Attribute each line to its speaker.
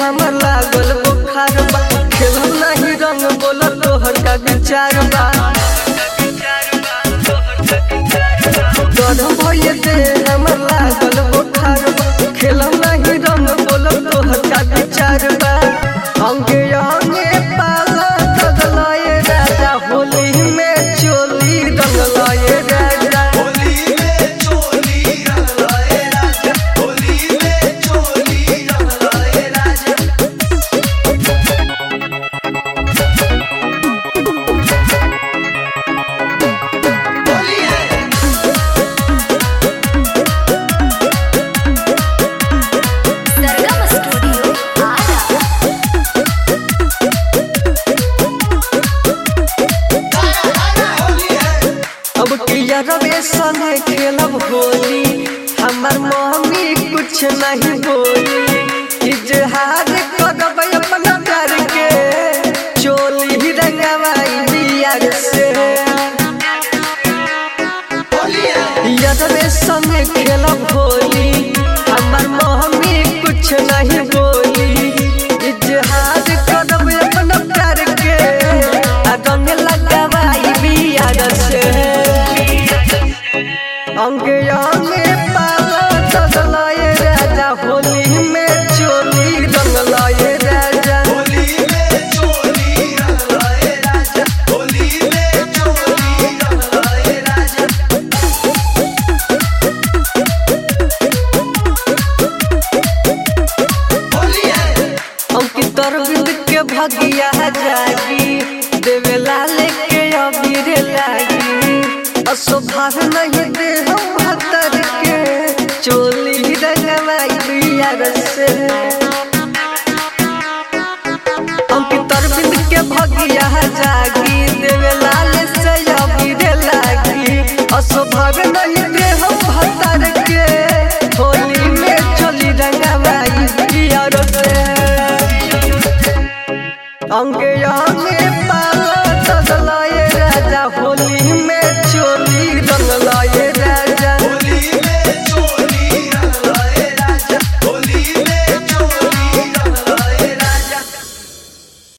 Speaker 1: हमर लागल बुखार बा, खेलम नहीं रंग बोल तोहर का विचार बा। गरम भइले दे हमर लागल बुखार बा, खेलम नहीं रंग बोल तोहर का विचार बा। अंगे अंगे पाला तगलाए राजा, होली में चोली रंगलाए राजा।
Speaker 2: होली में चोली रंगलाए राजा, होली में चोली रंगलाए राजा। होली है
Speaker 3: सरगम स्टूडियो आरा।
Speaker 2: होली है
Speaker 1: अब किया रवे संगे खेलब होली, हमर मम्मी कुछ नहीं बोली। इजहार करब अपना प्यार के, चोली रंगवाई बियार से।
Speaker 2: होली है
Speaker 1: यदवे संगे खेलब होली, हमर मम्मी कुछ नहीं बोली। इजहार करब अपना प्यार के, आ रंग लगवाई बियार से। अंगे अंगे पाला तगलाए राजा, होली में चोली रंगलाए राजा।
Speaker 2: होली में चोली रंगलाए राजा, होली में चोली रंगलाए राजा। होली है
Speaker 1: अंकित अरविंद के भगिया जागी, देवेला लेके अबीर लागी। असोभार नहीं दे हम भतर के, चोली रंगवाई बियार से। अंकित अरविंद के भगिया जागी, देवेला